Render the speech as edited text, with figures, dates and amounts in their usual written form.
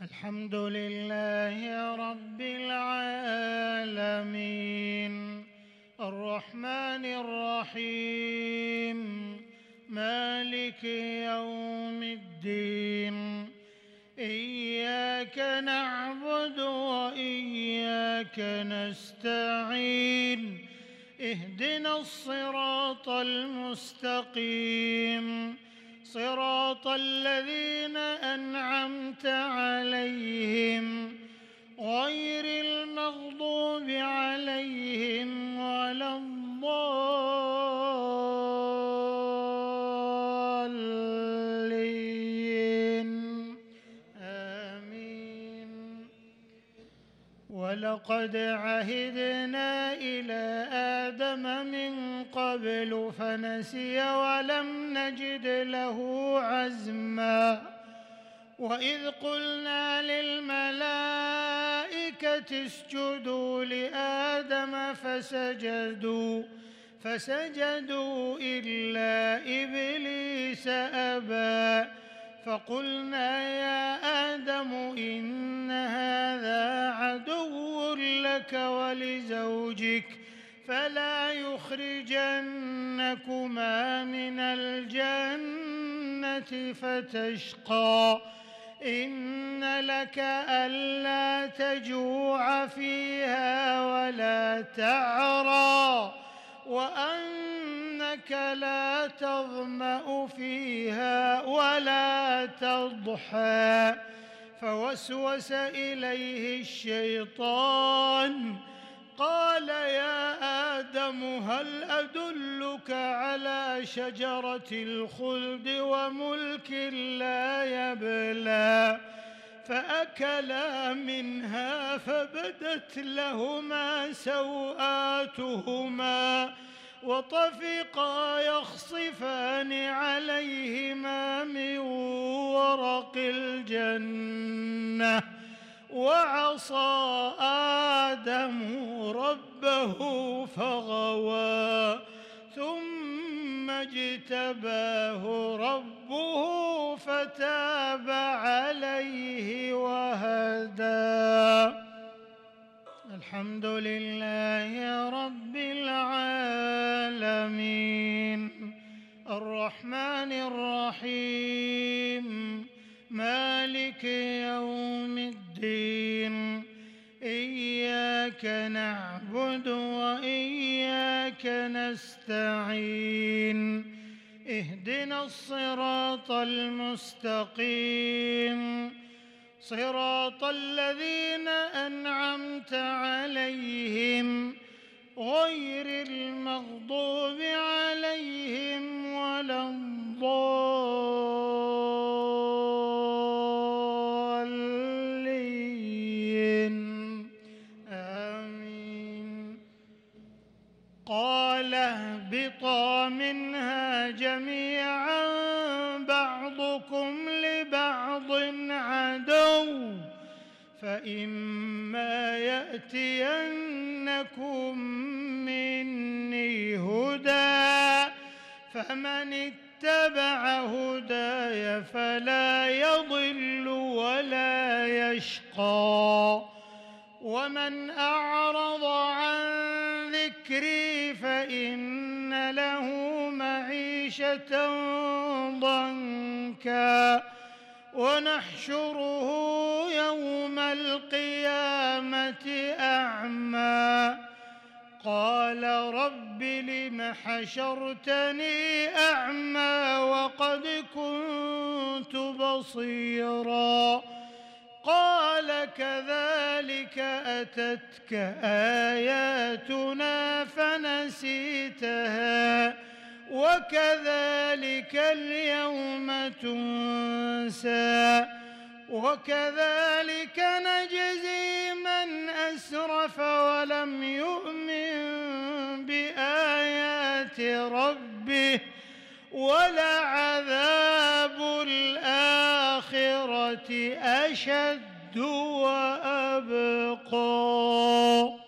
الحمد لله رب العالمين الرحمن الرحيم مالك يوم الدين إياك نعبد وإياك نستعين اهدنا الصراط المستقيم صراط الذين أنعمت عليهم غير المغضوب عليهم ولا الضالين آمين. ولقد عهدنا إلى آدم من قبل فنسي ولم نجد له عزما وإذ قلنا للملائكة اسجدوا لآدم فسجدوا إلا إبليس أبى فقلنا يا آدم إن هذا عدو لك ولزوجك فلا يخرجنكما من الجنة فتشقى إن لك ألا تجوع فيها ولا تعرى وأنك لا تظمأ فيها ولا تضحى فوسوس إليه الشيطان قال يا آدم هل أدلك على شجرة الخلد وملك لا يبلى فأكلا منها فبدت لهما سوآتهما وطفقا يخصفان عليهما من ورق الجنة وعصى آدم ربه فغوى ثم اجتباه ربه فتاب عليه وهدى. الحمد لله رب العالمين الرحمن الرحيم مالك يوم الدين إياك نعبد وإياك نستعين اهدنا الصراط المستقيم صراط الذين أنعمت عليهم غير المغضوب عليهم ولا الضالين آمين. قال اهبطا منها جميعا بعضكم لبعض عدو فإما يأتينكم مني هدى فمن اتبع هداي فلا يضل ولا يشقى ومن أعرض عن ذكري فإن له معيشة ضنكا ونحشره يوم القيامة أعمى قال رب لم حشرتني أعمى وقد كنت بصيرا قال كذلك أتتك آياتنا فنسيتها وكذلك اليوم تنسى وكذلك نجزي من أسرف ولم يؤمن بآيات ربه ولعذاب الآخرة أشد وأبقى.